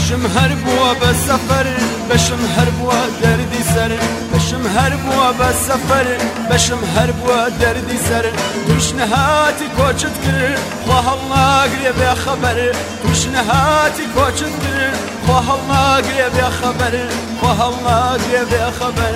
بشم هربوا بسفر بشم هربوا دردي سر بشم هربوا بسفر بشم هربوا دردي سر توش نهاتي كوچت كر خواه الله قريب يا خبر توش نهاتي كوچت كر خواه الله قريب يا خبر خواه الله قريب يا خبر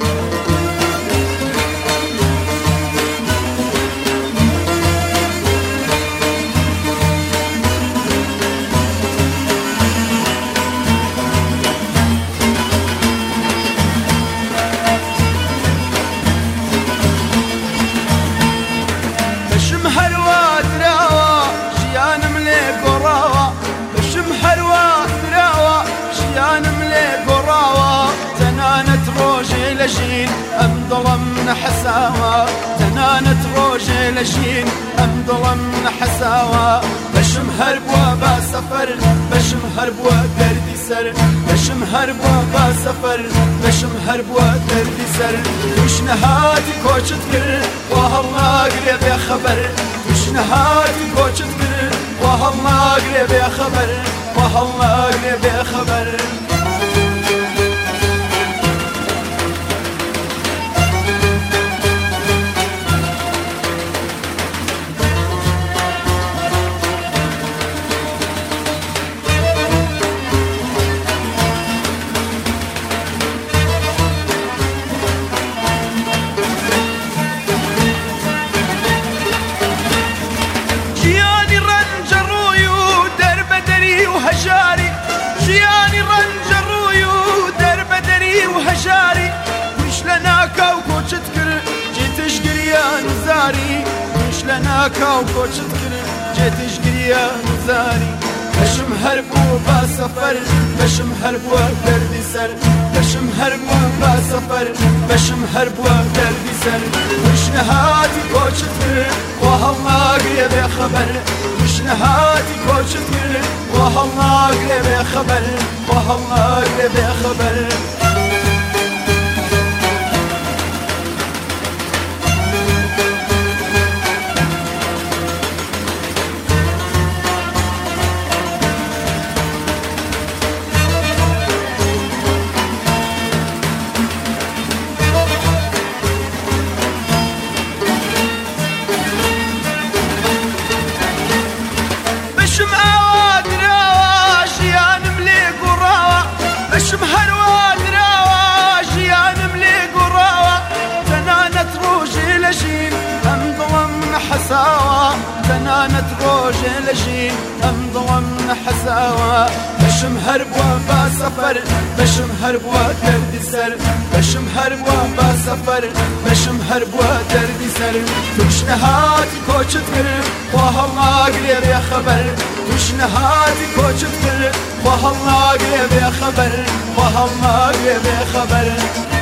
بشم هروا دراوا شيان ملي قراوا بشم هروا دراوا شيان ملي قراوا تنانت روجي لجين ام ظلمنا حساوا تنانت روجي لجين ام ظلمنا حساوا بشم هربوا بسفر بشم هربوا دردي سر بشم هربوا بسفر بشم هربوا دردي سر وش نهاتي كوچت كر واه الله قريب يا خبر وش نهاتي كوچت كر واه الله قريب يا خبر واه الله قريب يا خبر وهجاري جياني رنج الروي ودرب دري وهجاري وش لناكا وكوچت كر جيتش قريان زاري وش لناكا وكوچت كر جيتش قريان زاري بشم هربوا بسفر بشم هربوا دردي سر بشم هربوا بسفر بشم هربوا دردي سر وش نهاتي كوچت كر واه الله قريب يا خبر وش نهاتي كوچت كر واه الله قريب يا خبر واه الله قريب يا خبر بشم هروا دراوا جيان ملي قراوا تنانت روجي لجين ام ظلمنا حساوا تنانت روجي لجين ام ظلمنا حساوا بشم هربوا بسفر بشم هربوا دردي سر بشم هربوا بسفر بشم هربوا دردي سر توش نهاتي كوچت كر واه الله قريب يا خبر توش نهاتي كوچت كر واه الله قريب يا خبر واه الله قريب يا خبر